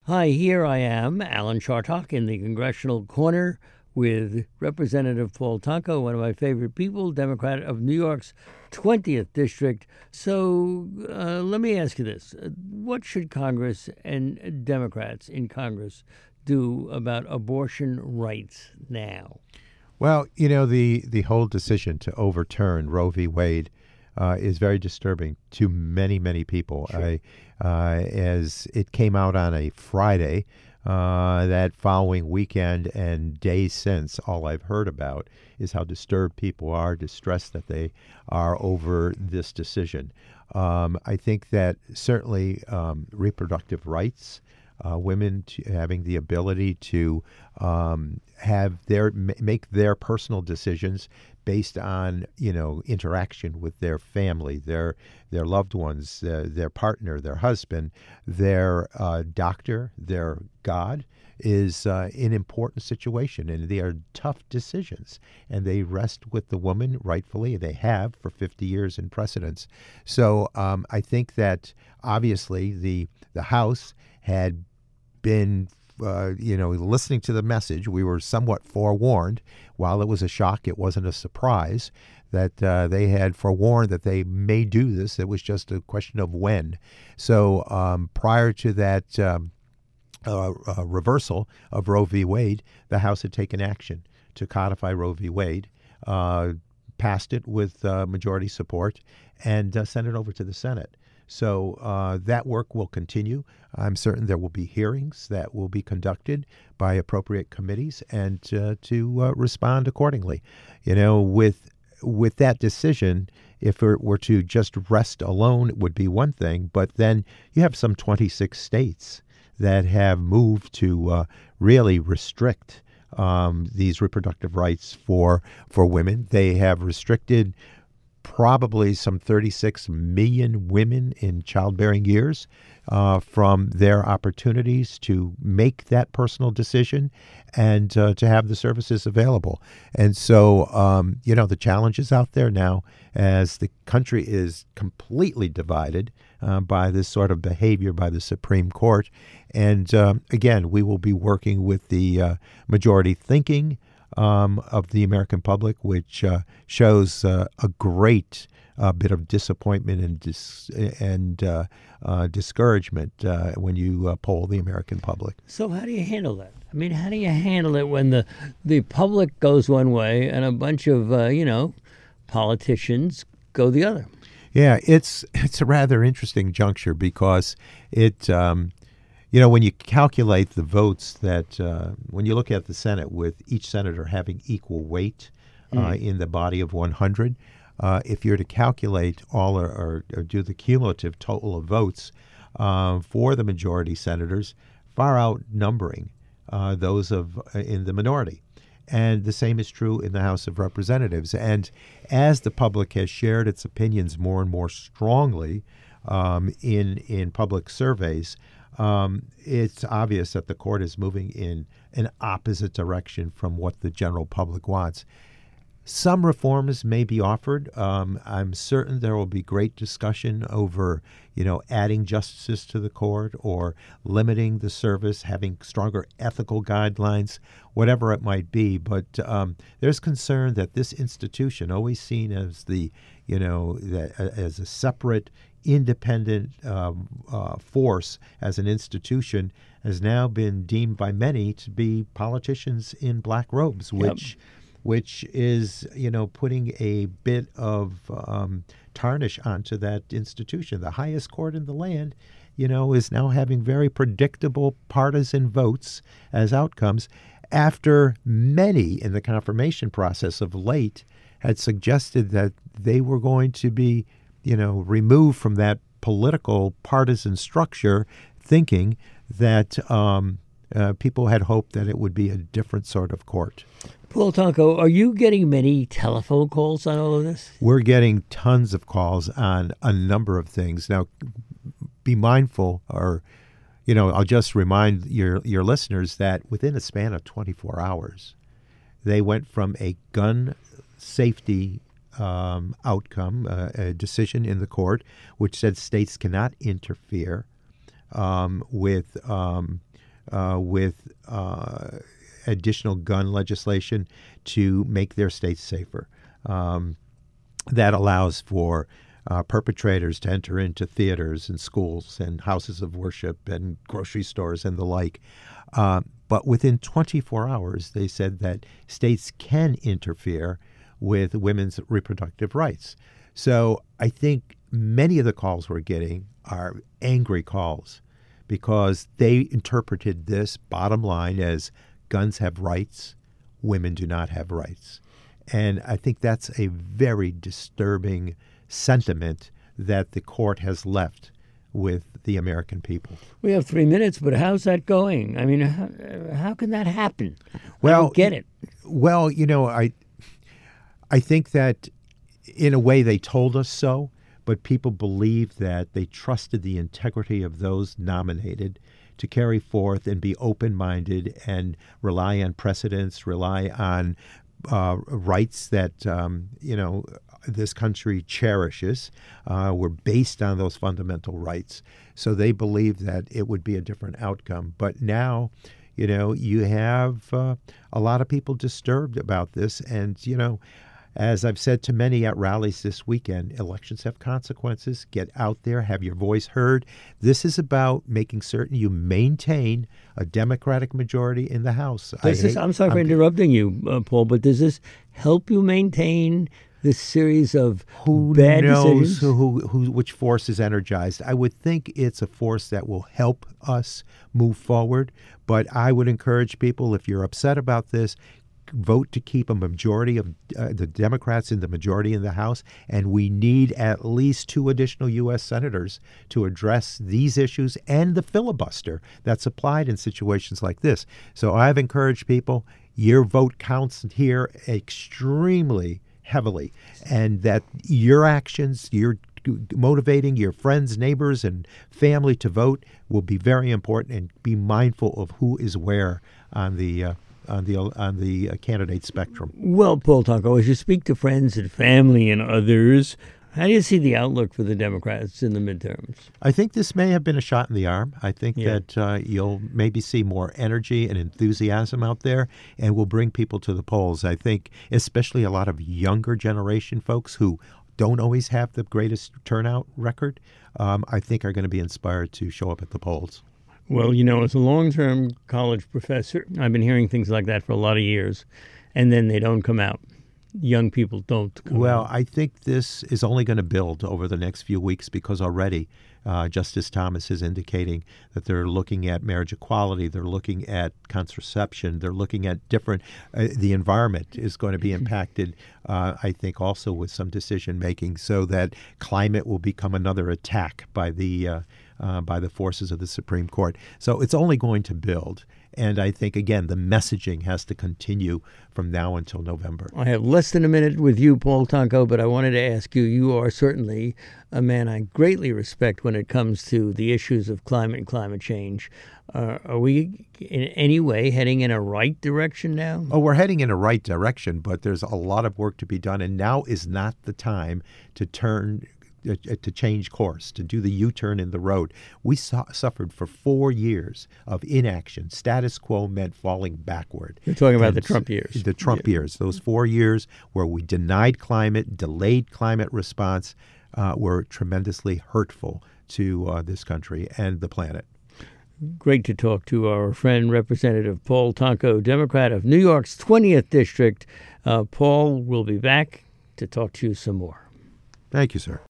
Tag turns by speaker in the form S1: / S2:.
S1: Hi, here I am, Alan Chartock in the Congressional Corner with Representative Paul Tonko, one of my favorite people, Democrat of New York's 20th District. So let me ask you this. What should Congress and Democrats in Congress do about abortion rights now?
S2: Well, the whole decision to overturn Roe v. Wade is very disturbing to many, many people.
S1: Sure.
S2: As it came out on a Friday, that following weekend and days since, all I've heard about is how disturbed people are, distressed that they are over this decision. I think that certainly reproductive rights, women having the ability to make their personal decisions based on interaction with their family, their loved ones, their partner, their husband, their doctor, their God, is an important situation, and they are tough decisions, and they rest with the woman rightfully. They have for 50 years in precedence. So I think that obviously the House had been listening to the message. We were somewhat forewarned. While it was a shock, it wasn't a surprise that they had forewarned that they may do this. It was just a question of when. So prior to that reversal of Roe v. Wade, the House had taken action to codify Roe v. Wade, passed it with majority support, and sent it over to the Senate. So that work will continue. I'm certain there will be hearings that will be conducted by appropriate committees and to respond accordingly. With that decision, if it were to just rest alone, it would be one thing. But then you have some 26 states that have moved to really restrict these reproductive rights for women. They have restricted probably some 36 million women in childbearing years from their opportunities to make that personal decision and to have the services available. And so, the challenge is out there now as the country is completely divided by this sort of behavior by the Supreme Court. And again, we will be working with the majority thinking of the American public, which shows a great bit of disappointment and discouragement when you poll the American public.
S1: So how do you handle that? I mean, how do you handle it when the public goes one way and a bunch of, politicians go the other?
S2: Yeah, it's a rather interesting juncture because when you calculate the votes when you look at the Senate with each senator having equal weight in the body of 100, if you're to calculate all or do the cumulative total of votes for the majority senators, far outnumbering those in the minority. And the same is true in the House of Representatives. And as the public has shared its opinions more and more strongly in public surveys, it's obvious that the court is moving in an opposite direction from what the general public wants. Some reforms may be offered. I'm certain there will be great discussion over, adding justices to the court or limiting the service, having stronger ethical guidelines, whatever it might be. But there's concern that this institution, always seen as as a separate, independent force, as an institution, has now been deemed by many to be politicians in black robes, which is, putting a bit of tarnish onto that institution. The highest court in the land, is now having very predictable partisan votes as outcomes after many in the confirmation process of late had suggested that they were going to be, removed from that political partisan structure, thinking that people had hoped that it would be a different sort of court.
S1: Paul Tonko, are you getting many telephone calls on all of this?
S2: We're getting tons of calls on a number of things. Now, be mindful, or, I'll just remind your listeners that within a span of 24 hours, they went from a gun safety outcome, a decision in the court, which said states cannot interfere with with additional gun legislation to make their states safer. That allows for perpetrators to enter into theaters and schools and houses of worship and grocery stores and the like. But within 24 hours, they said that states can interfere with women's reproductive rights. So I think many of the calls we're getting are angry calls because they interpreted this bottom line as guns have rights, women do not have rights. And I think that's a very disturbing sentiment that the court has left with the American people.
S1: We have 3 minutes, but how's that going? I mean, how can that happen?
S2: Well,
S1: I don't get it.
S2: Well, I think that in a way they told us so, but people believe that they trusted the integrity of those nominated to carry forth and be open-minded and rely on precedents, rely on rights that, this country cherishes, were based on those fundamental rights. So they believed that it would be a different outcome. But now, you have a lot of people disturbed about this. And, as I've said to many at rallies this weekend, elections have consequences. Get out there, have your voice heard. This is about making certain you maintain a Democratic majority in the House.
S1: I'm sorry for interrupting you, Paul, but does this help you maintain this series of bad decisions?
S2: Who knows which force is energized? I would think it's a force that will help us move forward. But I would encourage people, if you're upset about this, vote to keep a majority of the Democrats in the majority in the House, and we need at least 2 additional U.S. senators to address these issues and the filibuster that's applied in situations like this. So I've encouraged people, your vote counts here extremely heavily, and that your actions, you're motivating your friends, neighbors, and family to vote will be very important, and be mindful of who is where on the candidate spectrum.
S1: Well, Paul Tonko, as you speak to friends and family and others, how do you see the outlook for the Democrats in the midterms?
S2: I think this may have been a shot in the arm. I think that you'll maybe see more energy and enthusiasm out there, and will bring people to the polls. I think especially a lot of younger generation folks who don't always have the greatest turnout record, I think are going to be inspired to show up at the polls.
S1: Well, as a long-term college professor, I've been hearing things like that for a lot of years, and then they don't come out. Young people don't come out.
S2: Well, I think this is only going to build over the next few weeks because already Justice Thomas is indicating that they're looking at marriage equality, they're looking at contraception, they're looking at different the environment is going to be impacted, I think, also with some decision-making, so that climate will become another attack by the forces of the Supreme Court. So it's only going to build. And I think, again, the messaging has to continue from now until November.
S1: I have less than a minute with you, Paul Tonko, but I wanted to ask you, you are certainly a man I greatly respect when it comes to the issues of climate and climate change. Are we in any way heading in a right direction now?
S2: Oh, we're heading in a right direction, but there's a lot of work to be done. And now is not the time to change course, to do the U-turn in the road. We suffered for 4 years of inaction. Status quo meant falling backward.
S1: You're talking about the Trump years.
S2: The Trump years. Those 4 years where we denied climate, delayed climate response, were tremendously hurtful to this country and the planet.
S1: Great to talk to our friend, Representative Paul Tonko, Democrat of New York's 20th District. Paul will be back to talk to you some more.
S2: Thank you, sir.